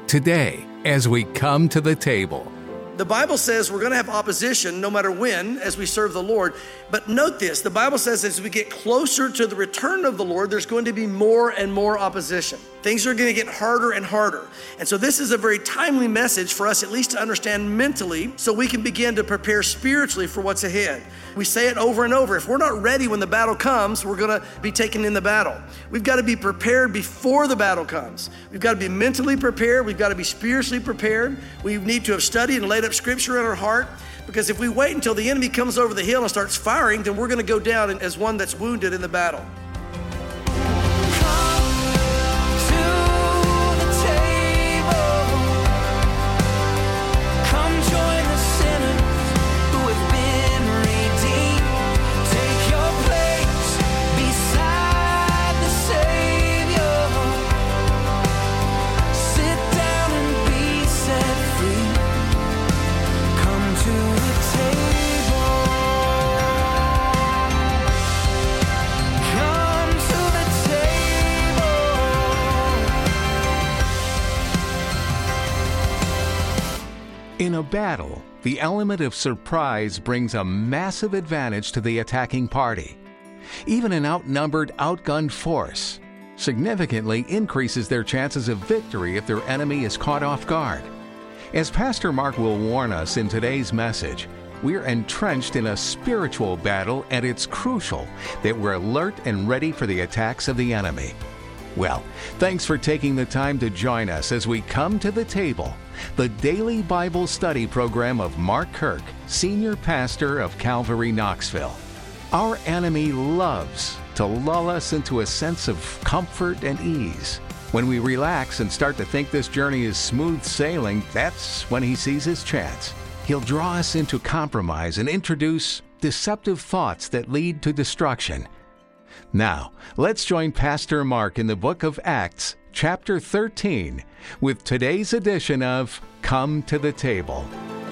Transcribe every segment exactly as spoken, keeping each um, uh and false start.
Today, as we come to the table. The Bible says we're going to have opposition no matter when as we serve the Lord. But note this, the Bible says as we get closer to the return of the Lord, there's going to be more and more opposition. Things are going to get harder and harder. And so this is a very timely message for us at least to understand mentally so we can begin to prepare spiritually for what's ahead. We say it over and over. If we're not ready when the battle comes, we're going to be taken in the battle. We've got to be prepared before the battle comes. We've got to be mentally prepared. We've got to be spiritually prepared. We need to have studied and laid up scripture in our heart, because if we wait until the enemy comes over the hill and starts firing, then we're going to go down as one that's wounded in the battle. In a battle, the element of surprise brings a massive advantage to the attacking party. Even an outnumbered, outgunned force significantly increases their chances of victory if their enemy is caught off guard. As Pastor Mark will warn us in today's message, we're entrenched in a spiritual battle, and it's crucial that we're alert and ready for the attacks of the enemy. Well, thanks for taking the time to join us as we come to the table, the daily Bible study program of Mark Kirk, Senior Pastor of Calvary Knoxville. Our enemy loves to lull us into a sense of comfort and ease. When we relax and start to think this journey is smooth sailing, that's when he sees his chance. He'll draw us into compromise and introduce deceptive thoughts that lead to destruction. Now, let's join Pastor Mark in the book of Acts, chapter thirteen, with today's edition of Come to the Table.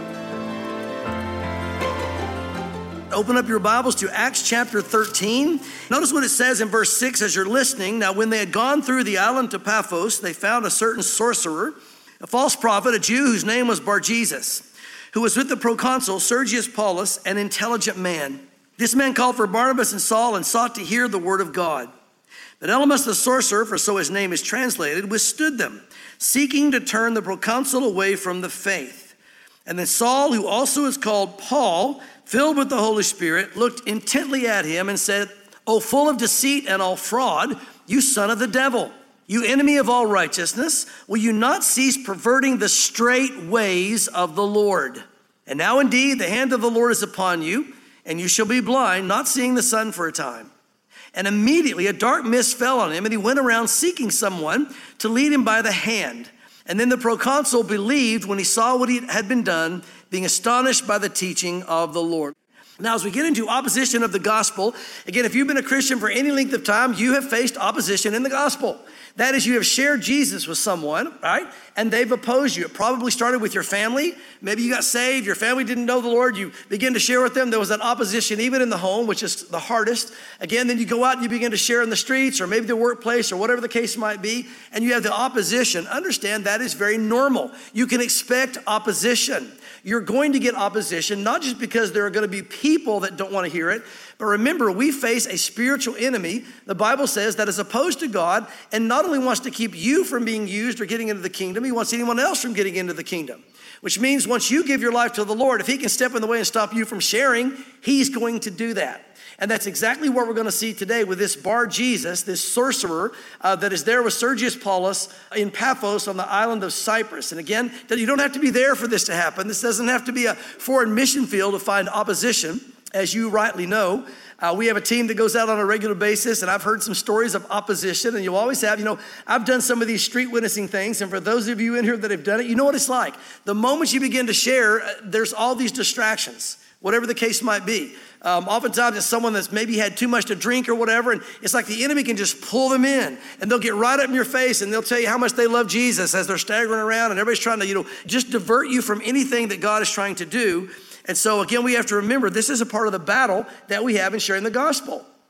Open up your Bibles to Acts chapter thirteen. Notice what it says in verse six as you're listening. Now, when they had gone through the island of Paphos, they found a certain sorcerer, a false prophet, a Jew whose name was Bar-Jesus, who was with the proconsul Sergius Paulus, an intelligent man. This man called for Barnabas and Saul and sought to hear the word of God. But Elymas the sorcerer, for so his name is translated, withstood them, seeking to turn the proconsul away from the faith. And then Saul, who also is called Paul, filled with the Holy Spirit, looked intently at him and said, "O full of deceit and all fraud, you son of the devil, you enemy of all righteousness, will you not cease perverting the straight ways of the Lord? And now indeed the hand of the Lord is upon you, and you shall be blind, not seeing the sun for a time." And immediately a dark mist fell on him, and he went around seeking someone to lead him by the hand. And then the proconsul believed when he saw what he had been done, being astonished by the teaching of the Lord. Now, as we get into opposition of the gospel, again, if you've been a Christian for any length of time, you have faced opposition in the gospel. That is, you have shared Jesus with someone, right? And they've opposed you. It probably started with your family. Maybe you got saved, your family didn't know the Lord. You begin to share with them. There was that opposition even in the home, which is the hardest. Again, then you go out and you begin to share in the streets or maybe the workplace or whatever the case might be, and you have the opposition. Understand that is very normal. You can expect opposition. You're going to get opposition, not just because there are going to be people that don't want to hear it, but remember, we face a spiritual enemy, the Bible says, that is opposed to God and not only wants to keep you from being used or getting into the kingdom, he wants anyone else from getting into the kingdom. Which means once you give your life to the Lord, if he can step in the way and stop you from sharing, he's going to do that. And that's exactly what we're going to see today with this Bar-Jesus, this sorcerer uh, that is there with Sergius Paulus in Paphos on the island of Cyprus. And again, you don't have to be there for this to happen. This doesn't have to be a foreign mission field to find opposition, as you rightly know. Uh, we have a team that goes out on a regular basis, and I've heard some stories of opposition, and you'll always have, you know, I've done some of these street witnessing things, and for those of you in here that have done it, you know what it's like. The moment you begin to share, uh, there's all these distractions, whatever the case might be. Um, oftentimes it's someone that's maybe had too much to drink or whatever, and it's like the enemy can just pull them in, and they'll get right up in your face, and they'll tell you how much they love Jesus as they're staggering around, and everybody's trying to, you know, just divert you from anything that God is trying to do. And so again, we have to remember this is a part of the battle that we have in sharing the gospel.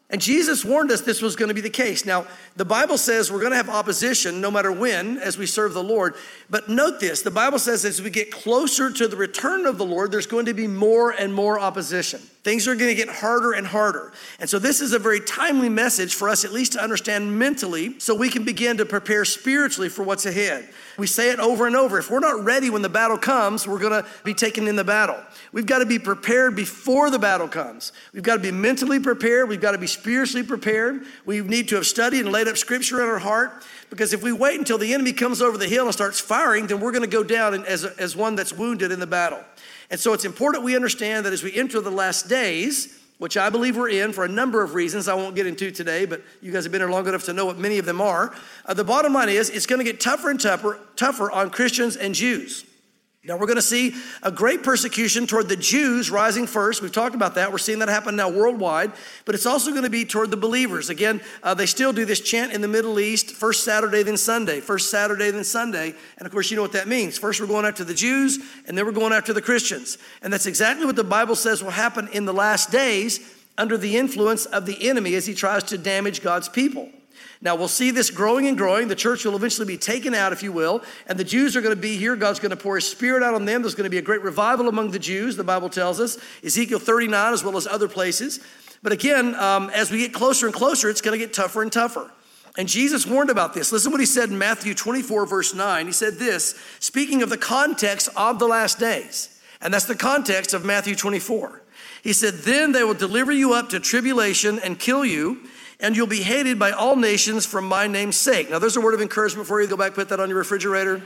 And Jesus warned us this was going to be the case. Now, the Bible says we're going to have opposition no matter when as we serve the Lord. But note this, the Bible says as we get closer to the return of the Lord, there's going to be more and more opposition. Things are going to get harder and harder. And so this is a very timely message for us at least to understand mentally so we can begin to prepare spiritually for what's ahead. We say it over and over. If we're not ready when the battle comes, we're going to be taken in the battle. We've got to be prepared before the battle comes. We've got to be mentally prepared. We've got to be spiritually prepared. We need to have studied and laid up scripture in our heart, because if we wait until the enemy comes over the hill and starts firing, then we're going to go down as, as one that's wounded in the battle. And so it's important we understand that as we enter the last days, which I believe we're in for a number of reasons I won't get into today, but you guys have been here long enough to know what many of them are. Uh, the bottom line is it's going to get tougher and tougher, tougher on Christians and Jews. Now, we're going to see a great persecution toward the Jews rising first. We've talked about that. We're seeing that happen now worldwide. But it's also going to be toward the believers. Again, uh, they still do this chant in the Middle East, first Saturday, then Sunday, first Saturday, then Sunday. And of course, you know what that means. First, we're going after the Jews, and then we're going after the Christians. And that's exactly what the Bible says will happen in the last days under the influence of the enemy as he tries to damage God's people. Now, we'll see this growing and growing. The church will eventually be taken out, if you will, and the Jews are going to be here. God's going to pour his spirit out on them. There's going to be a great revival among the Jews, the Bible tells us, Ezekiel thirty-nine as well as other places. But again, um, as we get closer and closer, it's going to get tougher and tougher. And Jesus warned about this. Listen what he said in Matthew twenty-four, verse nine. He said this, speaking of the context of the last days, and that's the context of Matthew twenty-four. He said, then they will deliver you up to tribulation and kill you, and you'll be hated by all nations for my name's sake. Now, there's a word of encouragement for you. Go back, put that on your refrigerator.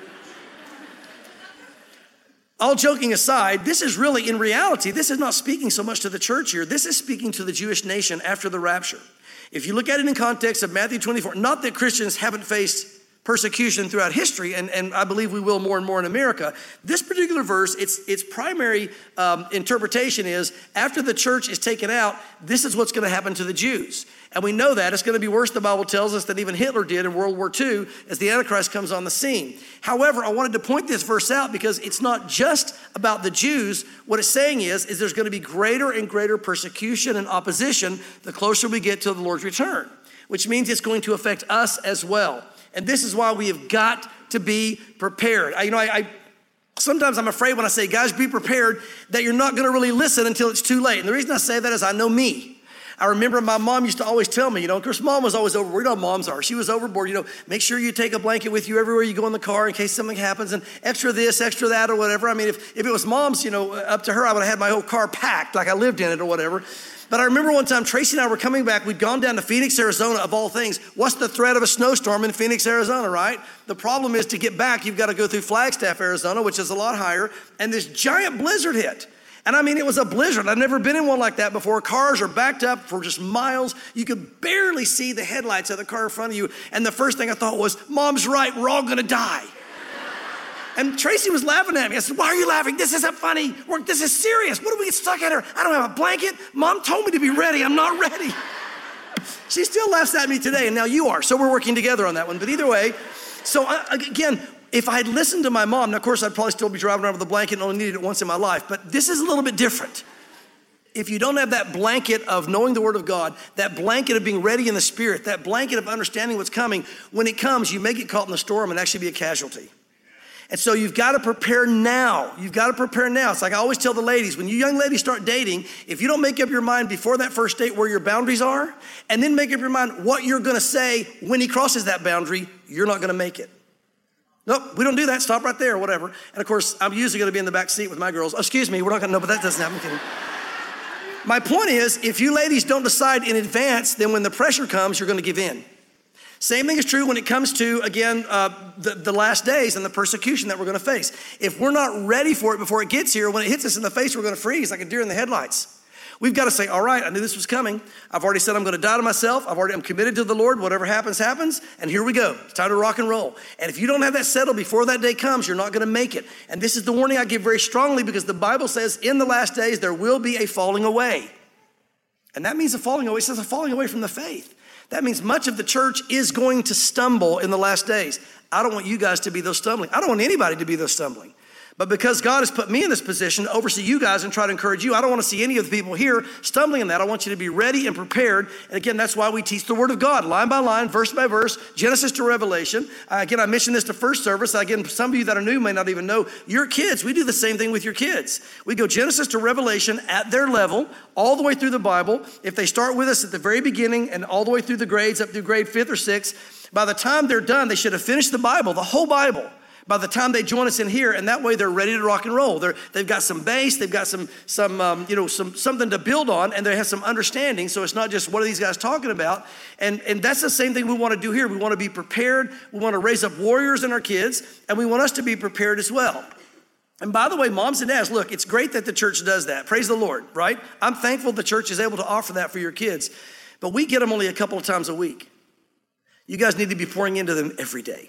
All joking aside, this is really, in reality, this is not speaking so much to the church here. This is speaking to the Jewish nation after the rapture. If you look at it in context of Matthew twenty-four, not that Christians haven't faced persecution throughout history, and, and I believe we will more and more in America. This particular verse, its, its primary um, interpretation is after the church is taken out, this is what's going to happen to the Jews. And we know that. It's going to be worse, the Bible tells us, than even Hitler did in World War Two as the Antichrist comes on the scene. However, I wanted to point this verse out because it's not just about the Jews. What it's saying is, is there's going to be greater and greater persecution and opposition the closer we get to the Lord's return, which means it's going to affect us as well. And this is why we have got to be prepared. I, you know, I, I sometimes I'm afraid when I say, guys, be prepared, that you're not going to really listen until it's too late. And the reason I say that is I know me. I remember my mom used to always tell me, you know, of course, mom was always overboard. You know how moms are. She was overboard. You know, make sure you take a blanket with you everywhere you go in the car in case something happens, and extra this, extra that, or whatever. I mean, if, if it was mom's, you know, up to her, I would have had my whole car packed like I lived in it or whatever. But I remember one time Tracy and I were coming back. We'd gone down to Phoenix, Arizona, of all things. What's the threat of a snowstorm in Phoenix, Arizona, right? The problem is to get back, you've got to go through Flagstaff, Arizona, which is a lot higher. And this giant blizzard hit. And I mean, it was a blizzard. I've never been in one like that before. Cars are backed up for just miles. You could barely see the headlights of the car in front of you. And the first thing I thought was, Mom's right, we're all gonna die. And Tracy was laughing at me. I said, why are you laughing? This isn't funny. We're, this is serious. What do we get stuck at her? I don't have a blanket. Mom told me to be ready. I'm not ready. She still laughs at me today, and now you are. So we're working together on that one. But either way, so I, again, if I had listened to my mom, now of course I'd probably still be driving around with a blanket and only needed it once in my life. But this is a little bit different. If you don't have that blanket of knowing the Word of God, that blanket of being ready in the Spirit, that blanket of understanding what's coming, when it comes, you may get caught in the storm and actually be a casualty. And so you've got to prepare now. You've got to prepare now. It's like I always tell the ladies, when you young ladies start dating, if you don't make up your mind before that first date where your boundaries are, and then make up your mind what you're going to say when he crosses that boundary, you're not going to make it. Nope, we don't do that. Stop right there or whatever. And of course, I'm usually going to be in the back seat with my girls. Oh, excuse me, we're not going to know, but that doesn't happen. I'm kidding. My point is, if you ladies don't decide in advance, then when the pressure comes, you're going to give in. Same thing is true when it comes to, again, uh, the, the last days and the persecution that we're going to face. If we're not ready for it before it gets here, when it hits us in the face, we're going to freeze like a deer in the headlights. We've got to say, all right, I knew this was coming. I've already said I'm going to die to myself. I've already, I'm committed to the Lord. Whatever happens, happens. And here we go. It's time to rock and roll. And if you don't have that settled before that day comes, you're not going to make it. And this is the warning I give very strongly because the Bible says in the last days, there will be a falling away. And that means a falling away. It says a falling away from the faith. That means much of the church is going to stumble in the last days. I don't want you guys to be those stumbling. I don't want anybody to be those stumbling. But because God has put me in this position to oversee you guys and try to encourage you, I don't want to see any of the people here stumbling in that. I want you to be ready and prepared. And again, that's why we teach the Word of God, line by line, verse by verse, Genesis to Revelation. Uh, again, I mentioned this to first service. Again, some of you that are new may not even know. Your kids, we do the same thing with your kids. We go Genesis to Revelation at their level, all the way through the Bible. If they start with us at the very beginning and all the way through the grades, up through grade fifth or sixth, by the time they're done, they should have finished the Bible, the whole Bible, by the time they join us in here, and that way they're ready to rock and roll. They're, they've got some base, they've got some, some um, you know, some something to build on, and they have some understanding, so it's not just what are these guys talking about. And, and that's the same thing we want to do here. We want to be prepared. We want to raise up warriors in our kids, and we want us to be prepared as well. And by the way, moms and dads, look, it's great that the church does that. Praise the Lord, right? I'm thankful the church is able to offer that for your kids, but we get them only a couple of times a week. You guys need to be pouring into them every day.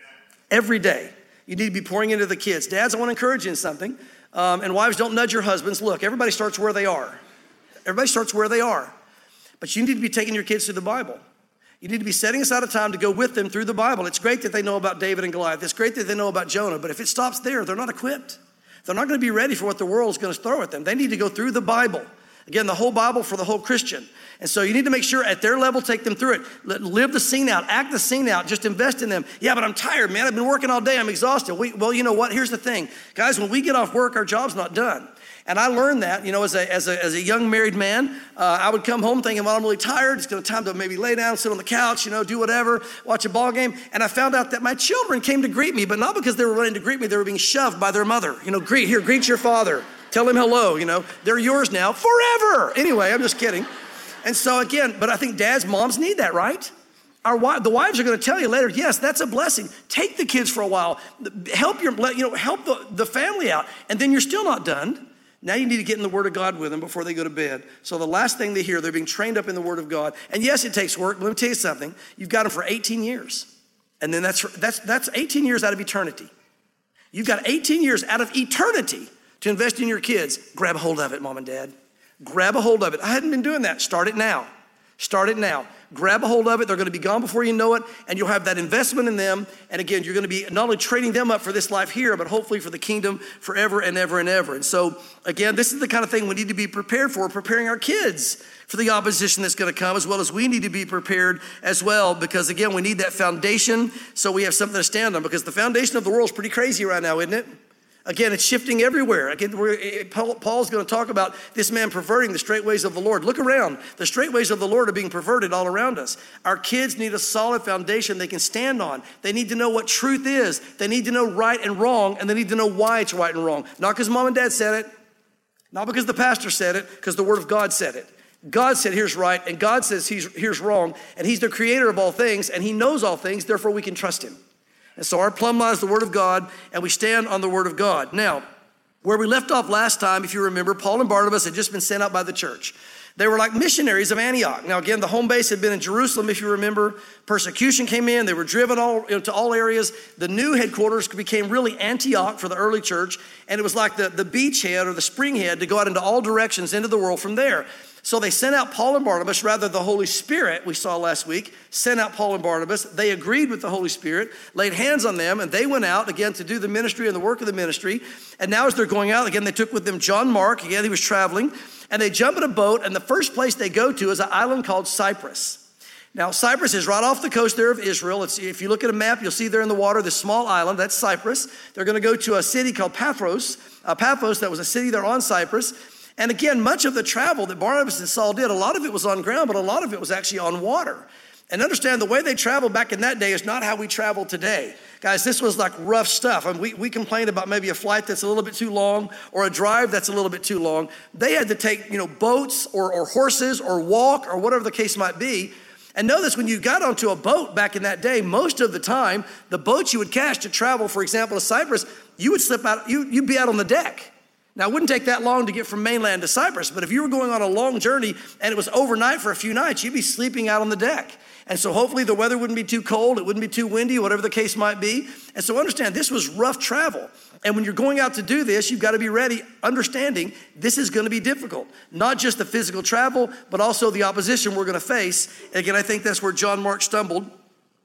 Every day. You need to be pouring into the kids. Dads, I want to encourage you in something. Um, and wives, don't nudge your husbands. Look, everybody starts where they are. Everybody starts where they are. But you need to be taking your kids through the Bible. You need to be setting aside a time to go with them through the Bible. It's great that they know about David and Goliath. It's great that they know about Jonah. But if it stops there, they're not equipped. They're not going to be ready for what the world is going to throw at them. They need to go through the Bible. Again, the whole Bible for the whole Christian. And so you need to make sure at their level, take them through it. Live the scene out, act the scene out, just invest in them. Yeah, but I'm tired, man. I've been working all day. I'm exhausted. We, well, you know what? Here's the thing. Guys, when we get off work, our job's not done. And I learned that, you know, as a, as a, as a young married man, uh, I would come home thinking, well, I'm really tired. It's going to time to maybe lay down, sit on the couch, you know, do whatever, watch a ball game. And I found out that my children came to greet me, but not because they were running to greet me. They were being shoved by their mother. You know, greet, here, greet your father. Tell him hello, you know. They're yours now forever. Anyway, I'm just kidding. And so again, but I think dads, moms need that, right? Our the wives are going to tell you later, yes, that's a blessing. Take the kids for a while. Help your, you know, help the, the family out. And then you're still not done. Now you need to get in the Word of God with them before they go to bed. So the last thing they hear, they're being trained up in the Word of God. And yes, it takes work. Let me tell you something. You've got them for eighteen years. And then that's that's that's eighteen years out of eternity. You've got eighteen years out of eternity to invest in your kids. Grab a hold of it, mom and dad. Grab a hold of it. I hadn't been doing that. Start it now. Start it now. Grab a hold of it. They're going to be gone before you know it, and you'll have that investment in them. And again, you're going to be not only training them up for this life here, but hopefully for the kingdom forever and ever and ever. And so, again, this is the kind of thing we need to be prepared for, preparing our kids for the opposition that's going to come, as well as we need to be prepared as well, because, again, we need that foundation so we have something to stand on, because the foundation of the world is pretty crazy right now, isn't it? Again, it's shifting everywhere. Again, we're, Paul's going to talk about this man perverting the straight ways of the Lord. Look around. The straight ways of the Lord are being perverted all around us. Our kids need a solid foundation they can stand on. They need to know what truth is. They need to know right and wrong, and they need to know why it's right and wrong. Not because mom and dad said it, not because the pastor said it, because the Word of God said it. God said here's right, and God says he's, here's wrong, and he's the creator of all things, and he knows all things, therefore we can trust him. And so our plumb line is the Word of God, and we stand on the Word of God. Now, where we left off last time, if you remember, Paul and Barnabas had just been sent out by the church. They were like missionaries of Antioch. Now, again, the home base had been in Jerusalem, if you remember. Persecution came in. They were driven all, you know, to all areas. The new headquarters became really Antioch for the early church, and it was like the, the beachhead or the springhead to go out into all directions into the world from there. So they sent out Paul and Barnabas, rather the Holy Spirit, we saw last week, sent out Paul and Barnabas. They agreed with the Holy Spirit, laid hands on them, and they went out, again, to do the ministry and the work of the ministry. And now as they're going out, again, they took with them John Mark. Again, he was traveling. And they jump in a boat, and the first place they go to is an island called Cyprus. Now, Cyprus is right off the coast there of Israel. It's, if you look at a map, you'll see there in the water this small island. That's Cyprus. They're going to go to a city called Paphos. Uh, Paphos, that was a city there on Cyprus. And again, much of the travel that Barnabas and Saul did, a lot of it was on ground, but a lot of it was actually on water. And understand, the way they traveled back in that day is not how we travel today. Guys, this was like rough stuff. I mean, we, we complain about maybe a flight that's a little bit too long or a drive that's a little bit too long. They had to take, you know, boats or, or horses or walk or whatever the case might be. And know this, when you got onto a boat back in that day, most of the time, the boats you would catch to travel, for example, to Cyprus, you would slip out, you, you'd be out on the deck. Now, it wouldn't take that long to get from mainland to Cyprus, but if you were going on a long journey and it was overnight for a few nights, you'd be sleeping out on the deck. And so hopefully the weather wouldn't be too cold, it wouldn't be too windy, whatever the case might be. And so understand, this was rough travel. And when you're going out to do this, you've got to be ready, understanding this is going to be difficult. Not just the physical travel, but also the opposition we're going to face. And again, I think that's where John Mark stumbled.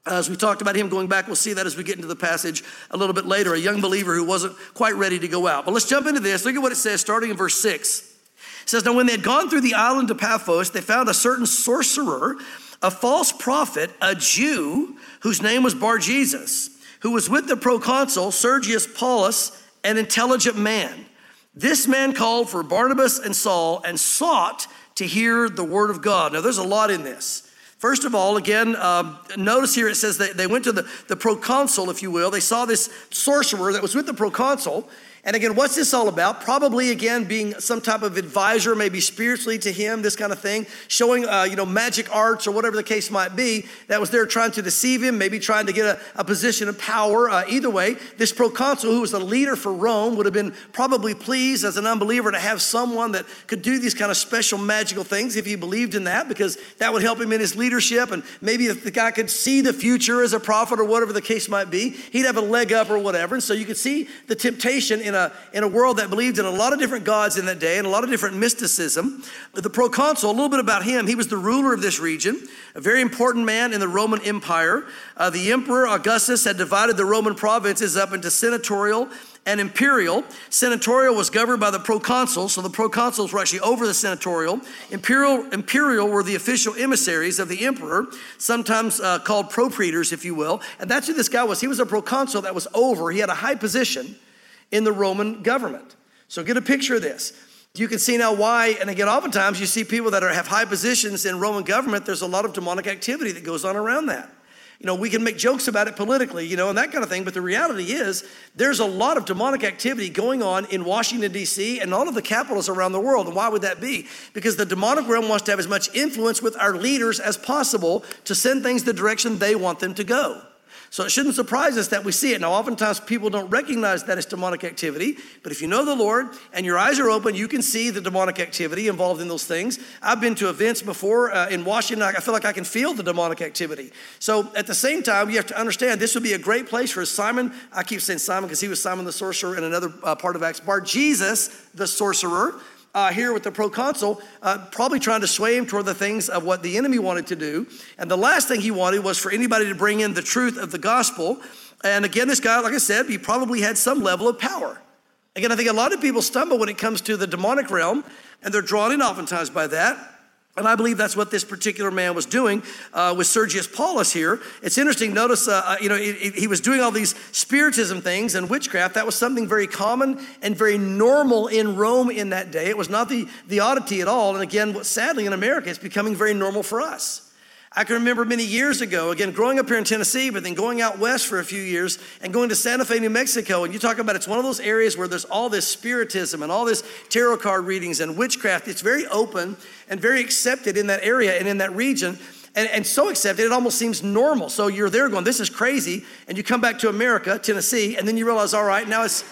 As we talked about him going back, we'll see that as we get into the passage a little bit later, a young believer who wasn't quite ready to go out. But let's jump into this. Look at what it says starting in verse six. It says, now when they had gone through the island of Paphos, they found a certain sorcerer, a false prophet, a Jew, whose name was Bar-Jesus, who was with the proconsul Sergius Paulus, an intelligent man. This man called for Barnabas and Saul and sought to hear the word of God. Now there's a lot in this. First of all, again, um, notice here it says that they went to the, the proconsul, if you will. They saw this sorcerer that was with the proconsul. And again, what's this all about? Probably, again, being some type of advisor, maybe spiritually to him, this kind of thing, showing, uh, you know, magic arts or whatever the case might be, that was there trying to deceive him, maybe trying to get a, a position of power. Uh, either way, this proconsul, who was the leader for Rome, would have been probably pleased as an unbeliever to have someone that could do these kind of special magical things if he believed in that, because that would help him in his leadership. And maybe if the guy could see the future as a prophet or whatever the case might be, he'd have a leg up or whatever. And so you could see the temptation in a in a world that believed in a lot of different gods in that day and a lot of different mysticism. The proconsul, a little bit about him, he was the ruler of this region, a very important man in the Roman Empire. Uh, the emperor Augustus had divided the Roman provinces up into senatorial and imperial. Senatorial was governed by the proconsul, so the proconsuls were actually over the senatorial. Imperial, imperial were the official emissaries of the emperor, sometimes uh, called propraetors, if you will. And that's who this guy was. He was a proconsul that was over. He had a high position in the Roman government. So get a picture of this. You can see now why, and again, oftentimes you see people that are, have high positions in Roman government, there's a lot of demonic activity that goes on around that. You know, we can make jokes about it politically, you know, and that kind of thing, but the reality is there's a lot of demonic activity going on in Washington, D C, and all of the capitals around the world. And why would that be? Because the demonic realm wants to have as much influence with our leaders as possible to send things the direction they want them to go. So it shouldn't surprise us that we see it. Now, oftentimes people don't recognize that as demonic activity, but if you know the Lord and your eyes are open, you can see the demonic activity involved in those things. I've been to events before uh, in Washington. I feel like I can feel the demonic activity. So at the same time, you have to understand this would be a great place for Simon. I keep saying Simon because he was Simon the sorcerer in another uh, part of Acts. Bar-Jesus, the sorcerer, Uh, here with the proconsul, uh, probably trying to sway him toward the things of what the enemy wanted to do. And the last thing he wanted was for anybody to bring in the truth of the gospel. And again, this guy, like I said, he probably had some level of power. Again, I think a lot of people stumble when it comes to the demonic realm, and they're drawn in oftentimes by that. And I believe that's what this particular man was doing uh, with Sergius Paulus here. It's interesting, notice, uh, you know, it, it, he was doing all these spiritism things and witchcraft. That was something very common and very normal in Rome in that day. It was not the, the oddity at all. And again, sadly in America, it's becoming very normal for us. I can remember many years ago, again, growing up here in Tennessee, but then going out west for a few years and going to Santa Fe, New Mexico. And you talk about it's one of those areas where there's all this spiritism and all this tarot card readings and witchcraft. It's very open and very accepted in that area and in that region. And, and so accepted, it almost seems normal. So you're there going, this is crazy. And you come back to America, Tennessee, and then you realize, all right, now it's...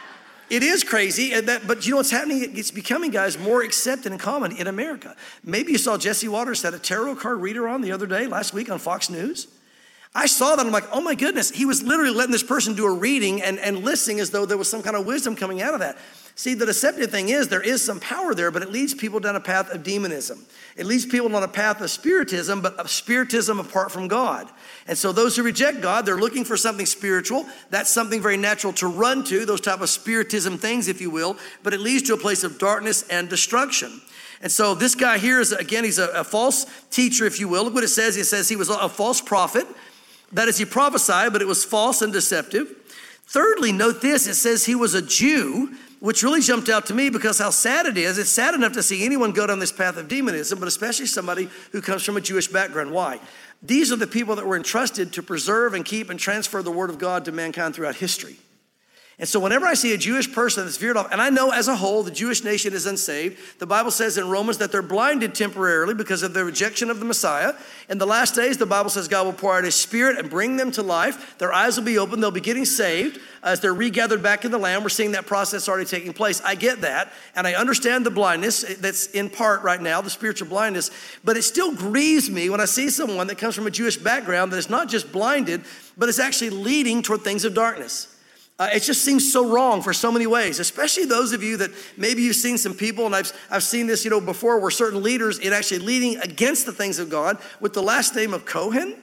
It is crazy, and that, but you know what's happening? It's becoming, guys, more accepted and common in America. Maybe you saw Jesse Waters had a tarot card reader on the other day, last week on Fox News. I saw that, I'm like, oh my goodness. He was literally letting this person do a reading and, and listening as though there was some kind of wisdom coming out of that. See, the deceptive thing is there is some power there, but it leads people down a path of demonism. It leads people down a path of spiritism, but of spiritism apart from God. And so those who reject God, they're looking for something spiritual. That's something very natural to run to, those type of spiritism things, if you will, but it leads to a place of darkness and destruction. And so this guy here is, again, he's a, a false teacher, if you will. Look what it says. It says he was a false prophet. That is, he prophesied, but it was false and deceptive. Thirdly, note this. It says he was a Jew, which really jumped out to me because how sad it is. It's sad enough to see anyone go down this path of demonism, but especially somebody who comes from a Jewish background. Why? These are the people that were entrusted to preserve and keep and transfer the word of God to mankind throughout history. And so whenever I see a Jewish person that's veered off, and I know as a whole the Jewish nation is unsaved. The Bible says in Romans that they're blinded temporarily because of their rejection of the Messiah. In the last days, the Bible says God will pour out his Spirit and bring them to life. Their eyes will be open. They'll be getting saved as they're regathered back in the land. We're seeing that process already taking place. I get that, and I understand the blindness that's in part right now, the spiritual blindness. But it still grieves me when I see someone that comes from a Jewish background that is not just blinded, but is actually leading toward things of darkness. Uh, it just seems so wrong for so many ways, especially those of you that maybe you've seen some people, and I've, I've seen this, you know, before, where certain leaders in actually leading against the things of God with the last name of Cohen.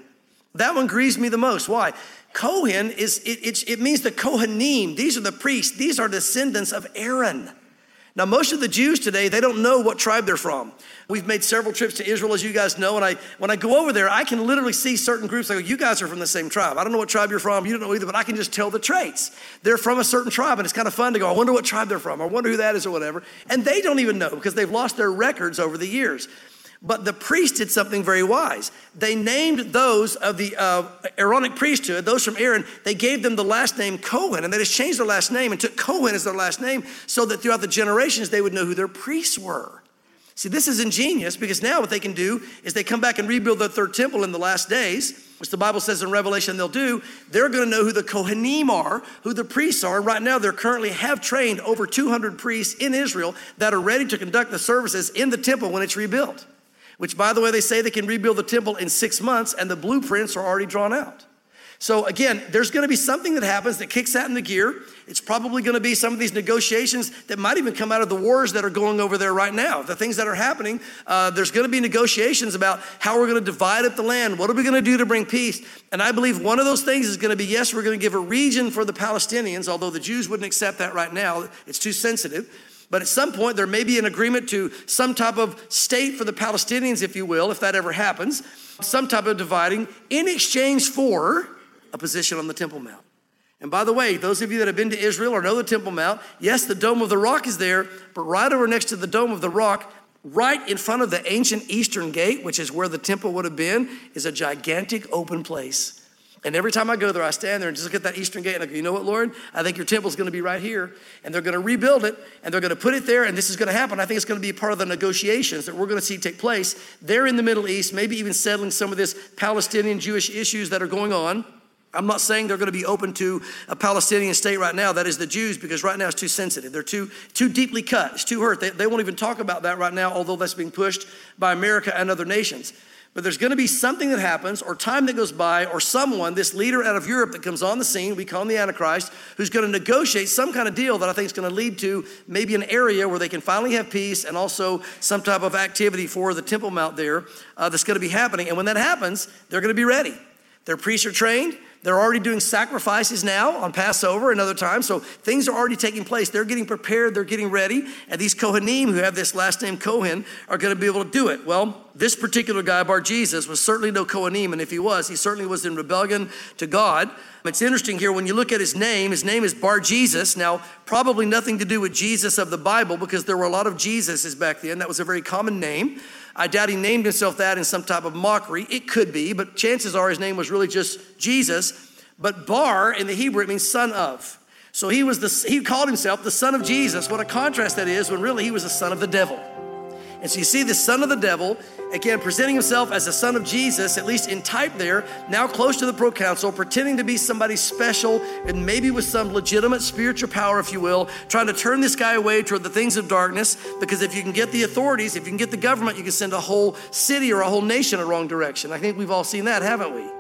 That one grieves me the most. Why? Kohen is, it, it, it means the Kohanim. These are the priests. These are descendants of Aaron. Now, most of the Jews today, they don't know what tribe they're from. We've made several trips to Israel, as you guys know, and I when I go over there, I can literally see certain groups. I go, you guys are from the same tribe. I don't know what tribe you're from. You don't know either, but I can just tell the traits. They're from a certain tribe, and it's kind of fun to go, I wonder what tribe they're from. I wonder who that is or whatever. And they don't even know because they've lost their records over the years. But the priest did something very wise. They named those of the uh, Aaronic priesthood, those from Aaron, they gave them the last name Cohen, and they just changed their last name and took Cohen as their last name so that throughout the generations they would know who their priests were. See, this is ingenious because now what they can do is they come back and rebuild their third temple in the last days, which the Bible says in Revelation they'll do. They're going to know who the Kohanim are, who the priests are. Right now, they currently have trained over two hundred priests in Israel that are ready to conduct the services in the temple when it's rebuilt. Which, by the way, they say they can rebuild the temple in six months and the blueprints are already drawn out. So again, there's going to be something that happens that kicks that into gear. It's probably going to be some of these negotiations that might even come out of the wars that are going over there right now. The things that are happening, uh, there's going to be negotiations about how we're going to divide up the land. What are we going to do to bring peace? And I believe one of those things is going to be, yes, we're going to give a region for the Palestinians, although the Jews wouldn't accept that right now. It's too sensitive. But at some point, there may be an agreement to some type of state for the Palestinians, if you will, if that ever happens, some type of dividing in exchange for a position on the Temple Mount. And by the way, those of you that have been to Israel or know the Temple Mount, yes, the Dome of the Rock is there, but right over next to the Dome of the Rock, right in front of the ancient Eastern Gate, which is where the temple would have been, is a gigantic open place. And every time I go there, I stand there and just look at that Eastern Gate and I go, you know what, Lord? I think your temple's going to be right here. And they're going to rebuild it and they're going to put it there and this is going to happen. I think it's going to be part of the negotiations that we're going to see take place there in the Middle East, maybe even settling some of this Palestinian Jewish issues that are going on. I'm not saying they're going to be open to a Palestinian state right now. That is the Jews, because right now it's too sensitive. They're too too deeply cut. It's too hurt. They, they won't even talk about that right now, although that's being pushed by America and other nations. But there's going to be something that happens or time that goes by or someone, this leader out of Europe that comes on the scene, we call him the Antichrist, who's going to negotiate some kind of deal that I think is going to lead to maybe an area where they can finally have peace and also some type of activity for the Temple Mount there uh, that's going to be happening. And when that happens, they're going to be ready. Their priests are trained. They're already doing sacrifices now on Passover and other times. So things are already taking place. They're getting prepared. They're getting ready. And these Kohanim who have this last name Cohen are going to be able to do it. Well, this particular guy, Bar Jesus, was certainly no Kohanim. And if he was, he certainly was in rebellion to God. It's interesting here when you look at his name, his name is Bar Jesus. Now, probably nothing to do with Jesus of the Bible because there were a lot of Jesuses back then. That was a very common name. I doubt he named himself that in some type of mockery. It could be, but chances are his name was really just Jesus. But Bar in the Hebrew, it means son of. So he was the, he called himself the son of Jesus. What a contrast that is when really he was the son of the devil. And so you see the son of the devil, again, presenting himself as the son of Jesus, at least in type there, now close to the proconsul, pretending to be somebody special and maybe with some legitimate spiritual power, if you will, trying to turn this guy away toward the things of darkness. Because if you can get the authorities, if you can get the government, you can send a whole city or a whole nation in the wrong direction. I think we've all seen that, haven't we?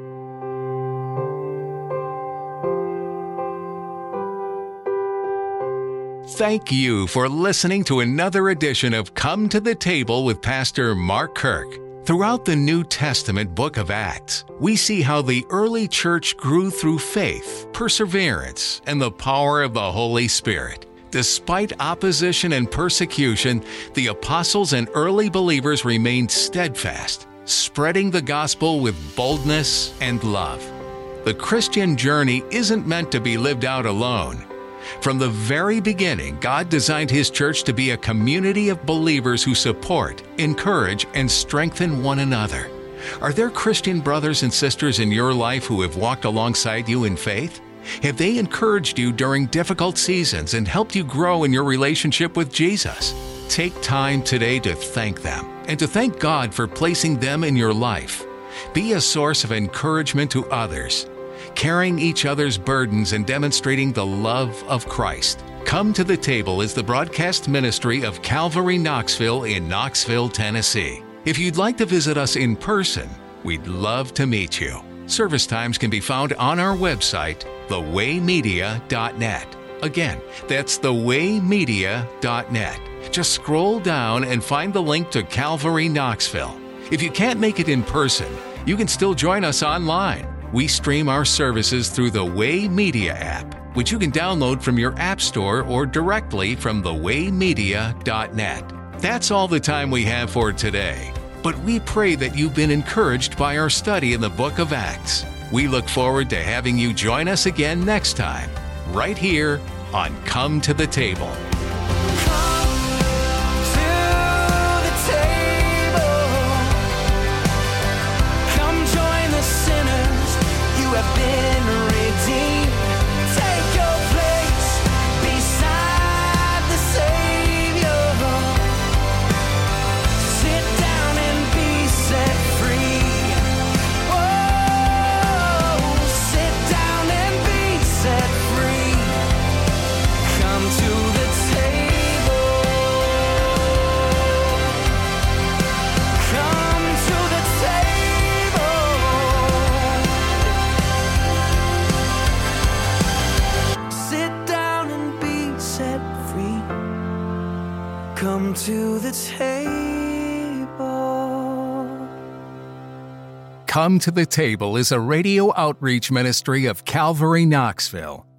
Thank you for listening to another edition of Come to the Table with Pastor Mark Kirk. Throughout the New Testament book of Acts, we see how the early church grew through faith, perseverance, and the power of the Holy Spirit. Despite opposition and persecution, the apostles and early believers remained steadfast, spreading the gospel with boldness and love. The Christian journey isn't meant to be lived out alone. From the very beginning, God designed His church to be a community of believers who support, encourage, and strengthen one another. Are there Christian brothers and sisters in your life who have walked alongside you in faith? Have they encouraged you during difficult seasons and helped you grow in your relationship with Jesus? Take time today to thank them and to thank God for placing them in your life. Be a source of encouragement to others, carrying each other's burdens and demonstrating the love of Christ. Come to the Table is the broadcast ministry of Calvary Knoxville in Knoxville, Tennessee. If you'd like to visit us in person, we'd love to meet you. Service times can be found on our website, the way media dot net. Again, that's the way media dot net. Just scroll down and find the link to Calvary Knoxville. If you can't make it in person, You can still join us online. We stream our services through the Way Media app, which you can download from your app store or directly from the way media dot net. That's all the time we have for today. But we pray that you've been encouraged by our study in the book of Acts. We look forward to having you join us again next time, right here on Come to the Table. Come to the table. Come to the Table is a radio outreach ministry of Calvary Knoxville.